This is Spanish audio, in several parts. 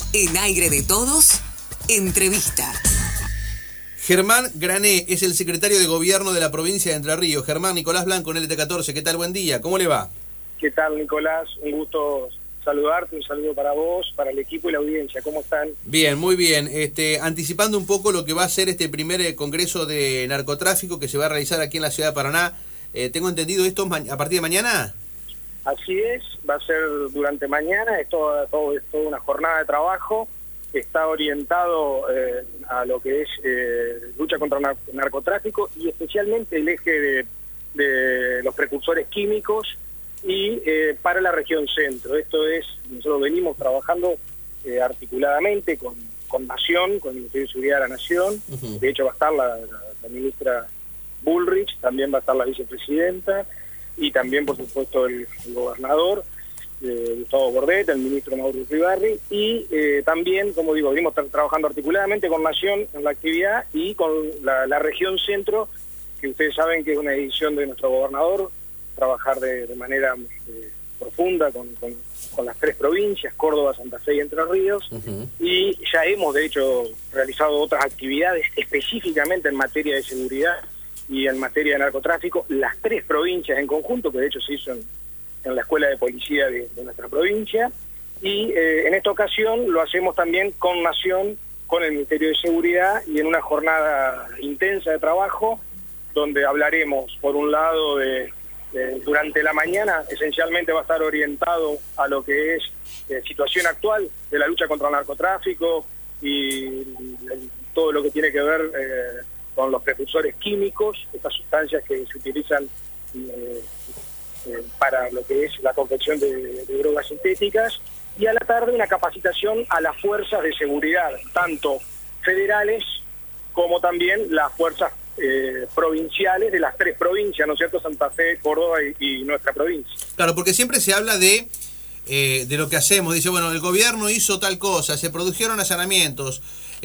En Aire de Todos, entrevista. Germán Grané es el secretario de Gobierno de la provincia de Entre Ríos. Germán, Nicolás Blanco, en LT14. ¿Qué tal? Buen día. ¿Cómo le va? ¿Qué tal, Nicolás? Un gusto saludarte, un saludo para vos, para el equipo y la audiencia. ¿Cómo están? Bien, muy bien. Anticipando un poco lo que va a ser este primer congreso de narcotráfico que se va a realizar aquí en la ciudad de Paraná. ¿Tengo entendido esto a partir de mañana? Así es, va a ser durante mañana, es toda una jornada de trabajo. Está orientado a lo que es lucha contra el narcotráfico y especialmente el eje de los precursores químicos y para la región centro. Esto es, nosotros venimos trabajando articuladamente con Nación, con el Ministerio de Seguridad de la Nación. De hecho va a estar la ministra Bullrich, también va a estar la vicepresidenta y también, por supuesto, el gobernador Gustavo Bordet, el ministro Mauricio Ribarri, y también, como digo, venimos trabajando articuladamente con Nación en la actividad y con la región centro, que ustedes saben que es una decisión de nuestro gobernador, trabajar de manera profunda con las tres provincias, Córdoba, Santa Fe y Entre Ríos, y ya hemos, de hecho, realizado otras actividades específicamente en materia de seguridad y en materia de narcotráfico, las tres provincias en conjunto, que de hecho se hizo en la Escuela de Policía de nuestra provincia, y en esta ocasión lo hacemos también con Nación, con el Ministerio de Seguridad, y en una jornada intensa de trabajo, donde hablaremos, por un lado, durante la mañana, esencialmente va a estar orientado a lo que es situación actual de la lucha contra el narcotráfico y todo lo que tiene que ver con los precursores químicos, estas sustancias que se utilizan para lo que es la confección de drogas sintéticas, y a la tarde una capacitación a las fuerzas de seguridad, tanto federales como también las fuerzas provinciales de las tres provincias, ¿no es cierto?, Santa Fe, Córdoba y nuestra provincia. Claro, porque siempre se habla de lo que hacemos. Dice, bueno, el gobierno hizo tal cosa, se produjeron allanamientos,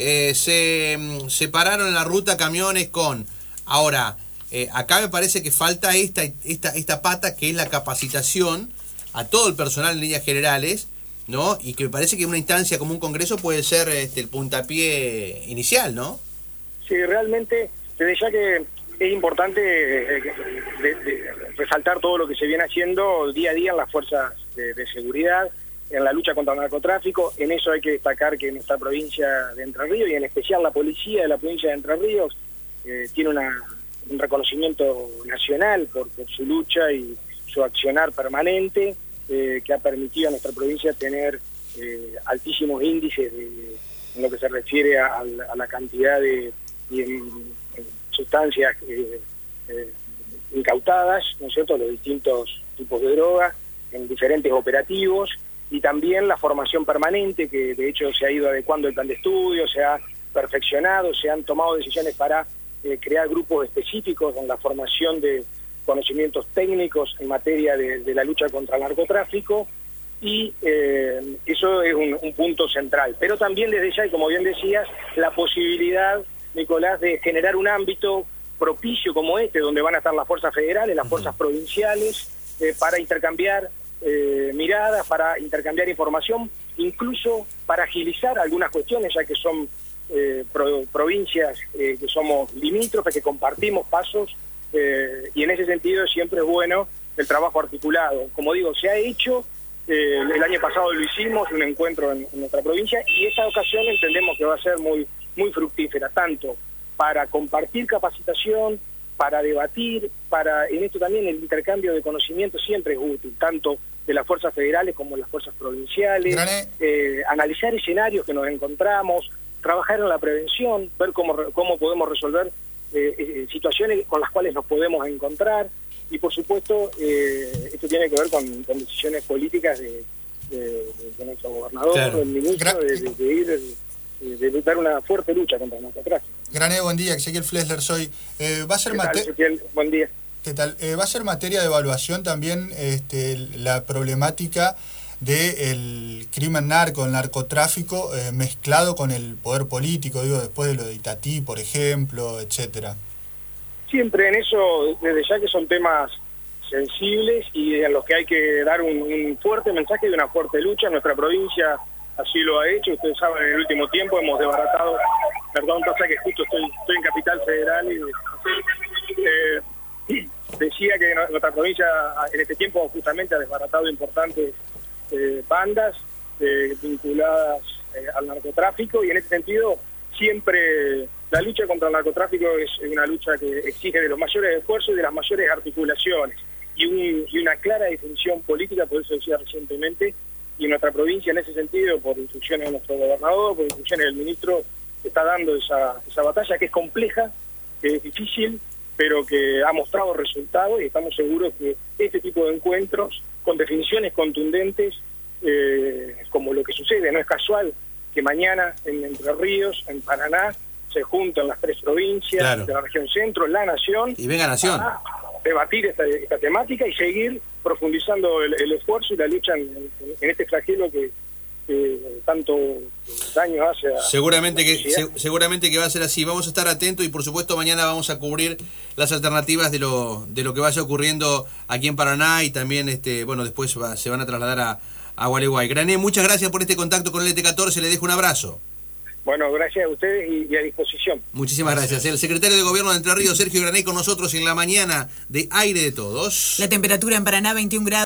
se pararon en la ruta camiones con... Ahora, acá me parece que falta esta pata, que es la capacitación a todo el personal en líneas generales, ¿no? Y que me parece que una instancia como un congreso puede ser el puntapié inicial, ¿no? Sí, realmente, desde ya que es importante resaltar todo lo que se viene haciendo día a día en las fuerzas de seguridad, en la lucha contra el narcotráfico. En eso hay que destacar que nuestra provincia de Entre Ríos, y en especial la policía de la provincia de Entre Ríos, tiene un reconocimiento nacional por su lucha y su accionar permanente, que ha permitido a nuestra provincia tener altísimos índices en lo que se refiere a la cantidad de sustancias incautadas, ¿no es cierto?, los distintos tipos de drogas en diferentes operativos, y también la formación permanente, que de hecho se ha ido adecuando el plan de estudio, se ha perfeccionado, se han tomado decisiones para crear grupos específicos en la formación de conocimientos técnicos en materia de la lucha contra el narcotráfico, y eso es un punto central. Pero también desde ya, y como bien decías, la posibilidad, Nicolás, de generar un ámbito propicio como donde van a estar las fuerzas federales, las fuerzas provinciales, para intercambiar miradas, para intercambiar información, incluso para agilizar algunas cuestiones, ya que son provincias que somos limítrofes, que compartimos pasos, y en ese sentido siempre es bueno el trabajo articulado. Como digo, se ha hecho, el año pasado lo hicimos, un encuentro en nuestra provincia, y esta ocasión entendemos que va a ser muy fructífera, tanto para compartir capacitación, para debatir, en esto también el intercambio de conocimiento siempre es útil, tanto de las fuerzas federales como de las fuerzas provinciales, analizar escenarios que nos encontramos, trabajar en la prevención, ver cómo podemos resolver situaciones con las cuales nos podemos encontrar, y por supuesto esto tiene que ver con decisiones políticas de nuestro gobernador, claro, del ministro, de dar una fuerte lucha contra el narcotráfico. Grané, buen día, Ezequiel Flesler soy. Va a ser Ezequiel, buen día. ¿Qué tal? Va a ser materia de evaluación también la problemática del crimen narco, el narcotráfico, mezclado con el poder político, digo, después de lo de Itatí, por ejemplo, etcétera. Siempre en eso, desde ya que son temas sensibles y en los que hay que dar un fuerte mensaje de una fuerte lucha. Nuestra provincia así lo ha hecho. Ustedes saben, en el último tiempo hemos desbaratado, perdón, pasa que justo estoy en Capital Federal y decía que nuestra provincia en este tiempo justamente ha desbaratado importantes bandas vinculadas al narcotráfico, y en este sentido siempre la lucha contra el narcotráfico es una lucha que exige de los mayores esfuerzos y de las mayores articulaciones y una clara definición política. Por eso decía recientemente, y nuestra provincia en ese sentido, por instrucciones de nuestro gobernador, por instrucciones del ministro, está dando esa batalla que es compleja, que es difícil, pero que ha mostrado resultados, y estamos seguros que este tipo de encuentros con definiciones contundentes, como lo que sucede, no es casual que mañana en Entre Ríos, en Paraná, se juntan las 3 provincias, claro, de la región centro, la nación, y venga Nación, a debatir esta temática y seguir profundizando el esfuerzo y la lucha en este flagelo que tanto daño hace a seguramente que va a ser así. Vamos a estar atentos y por supuesto mañana vamos a cubrir las alternativas de lo que vaya ocurriendo aquí en Paraná, y también después se van a trasladar a Gualeguay. Grané, muchas gracias por este contacto con el ET14, le dejo un abrazo. Bueno, gracias a ustedes y a disposición. Muchísimas gracias. El secretario de Gobierno de Entre Ríos, Sergio Grané, con nosotros en la mañana de Aire de Todos. La temperatura en Paraná, 21 grados.